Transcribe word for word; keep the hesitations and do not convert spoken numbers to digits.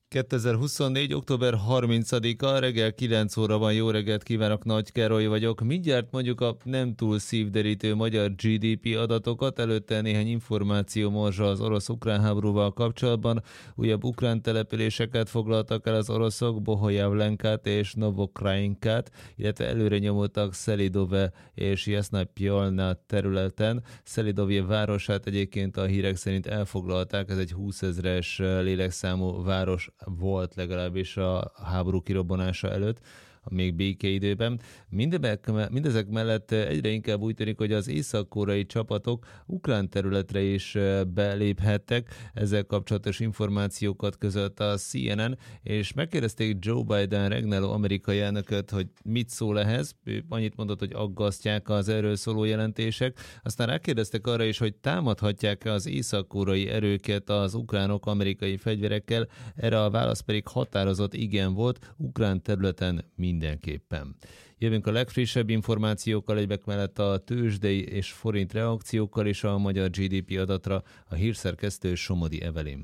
kétezer-huszonnégy. október harmincadika, reggel kilenc óra van, jó reggelt kívánok, Nagy Károly vagyok. Mindjárt mondjuk a nem túl szívderítő magyar gé dé pé adatokat, előtte néhány információ morzsa az orosz-ukrán háborúval kapcsolatban. Újabb ukrán településeket foglaltak el az oroszok, Bohojavlenkát és Novokrainkát, illetve előre nyomultak Szelidove és Jasnapjolna területen. Szelidovje városát egyébként a hírek szerint elfoglalták, ez egy húszezres lélekszámú város volt legalábbis a háború kirobbanása előtt, még békeidőben. Mindebek, mindezek mellett egyre inkább úgy tűnik, hogy az észak-koreai csapatok ukrán területre is beléphettek. Ezzel kapcsolatos információkat közölt a cé en en, és megkérdezték Joe Biden regnáló amerikai elnököt, hogy mit szól ehhez. Ő annyit mondott, hogy aggasztják az erről szóló jelentések. Aztán rákérdeztek arra is, hogy támadhatják-e az észak-koreai erőket az ukránok amerikai fegyverekkel. Erre a válasz pedig határozott igen volt, ukrán területen mindenképpen. Jövünk a legfrissebb információkkal, egyebek mellett a tőzsdei és forint reakciókkal és a magyar gé dé pé adatra, a hírszerkesztő Somodi Evelyn.